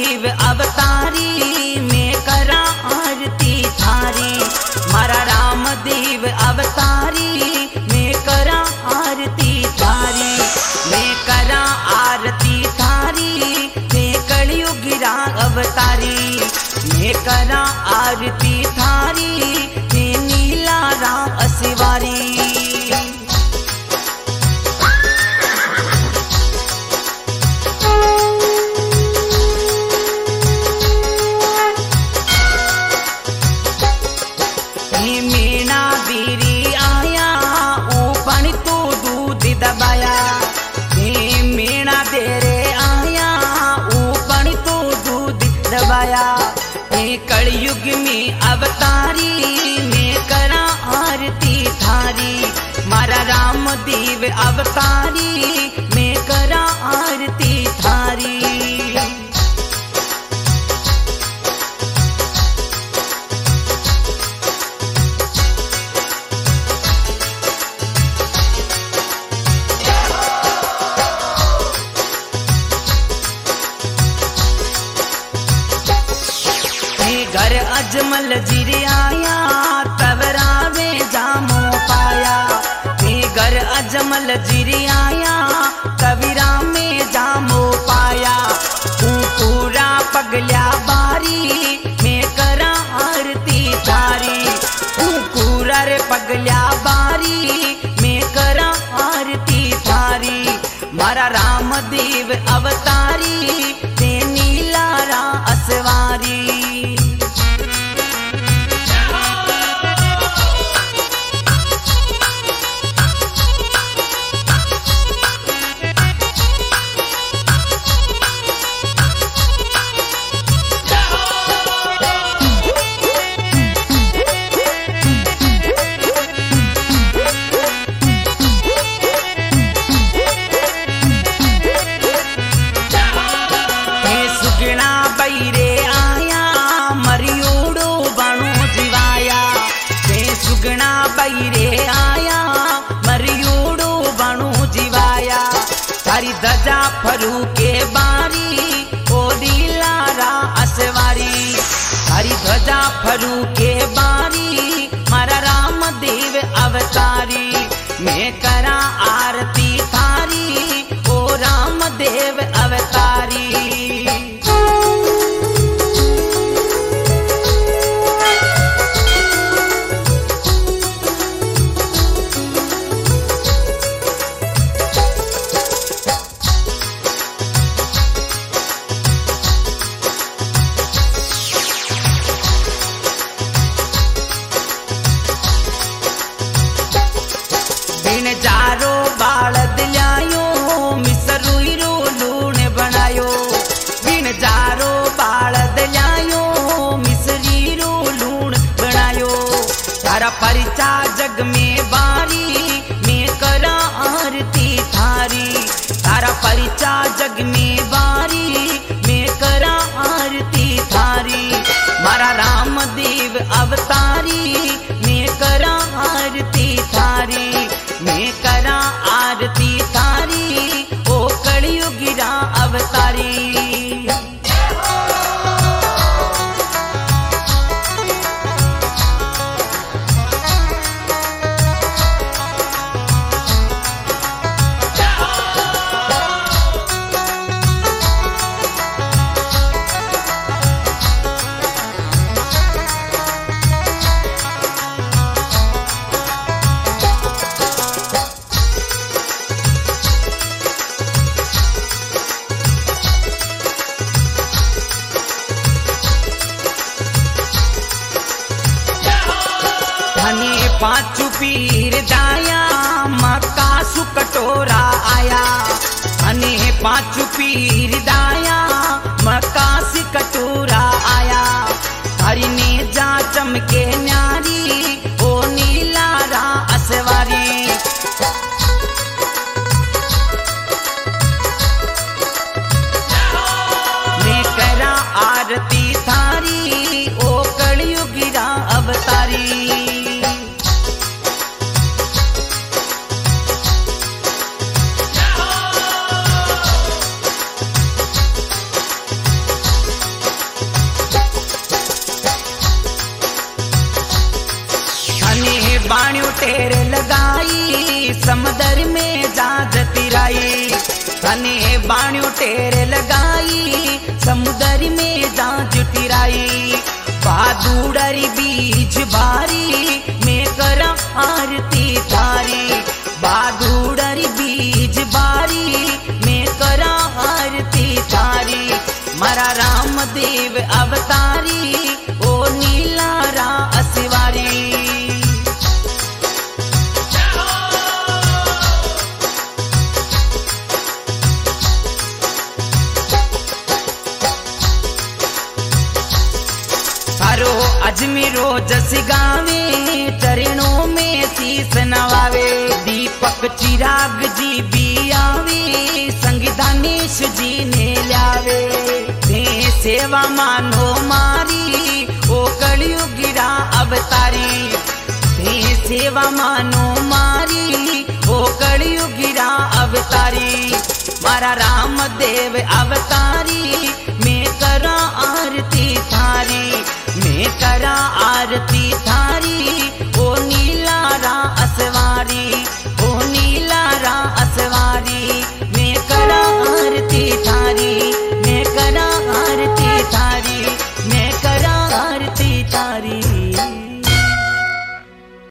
देव अवतारी मैं करा आरती थारी। मारा राम देव अवतारी मैं करा आरती थारी। मैं करा आरती थारी मैं कलयुग रा अवतारी। मैं करा आरती थारी मैं नीला रा असवारी। मीणा बीरी आया ऊपन तू दूध दबाया। मीणा देरे आया ऊपन तू दूध दबाया। कलयुग में अवतारी मैं करा आरती थारी। मारा राम देव अवतारी मैं करा आरती थारी। घर अजमल जिरे आया तवरावे जामो पाया। घर अजमल जिरे आया तविरा में जामो पाया। तू पूरा पगल्या बारी मैं करा आरती थारी। तू पूरा रे पगल्या बारी मैं करा आरती थारी। मारा राम देव अवतारी ते नीला रा असवारी। बैरे आया मरियोड़ो बणो जीवाया। सुगना बैरे आया मरियोड़ो बणो जीवाया। तारी ध्वजा फरू के बारी ओ नीलारा असवारी। तारी ध्वजा फरू के बारी मारा राम देव अवतारी। मैं करा आरती थारी ओ राम देव अवतारी। जारो बाल दिलायो मिसरुई रो लूण बनायो। बिन जारो बाल दिलायो मिसरी रो लूण बनायो। तारा परिचा जग में बारी मैं करा आरती थारी। तारा परिचा जग में बारी मैं करा आरती थारी। मारा राम देव अवतारी मैं करा आरती थारी। मैं करा आरती थारी ओ कलयुग रा अवतारी। पांचू पीर दाया मक्का सु कटोरा आया। अने पांचू पीर दाया मक्का से कटोरा आया। हरि ने जा चमके न्यारी ओ नीला रा असवारी। मैं करा आरती थारी ओ कलयुग रा अवतारी। टेर लगाई समुद्र में जाज तिराई। धने बाणियों टेर लगाई समुद्र में जाज तिराई। बहादुरी बीज बारी में करा आरती थारी। बहादुरी बीज बारी में करा आरती थारी। मारा रामदेव अवतारी ओ नीला रा असवारी। थारो अजमेरो जस गावे चरणों में शीस नवावे। दीपक चिराग जी भी आवे संग दानेश जी ने लावे। दे सेवा मानो मारी ओ कलयुगिरा अवतारी। दे सेवा मानो मारी ओ कलयुगिरा अवतारी। मारा रामदेव अवतारी मैं करा आरती थारी। मैं करा आरती थारी।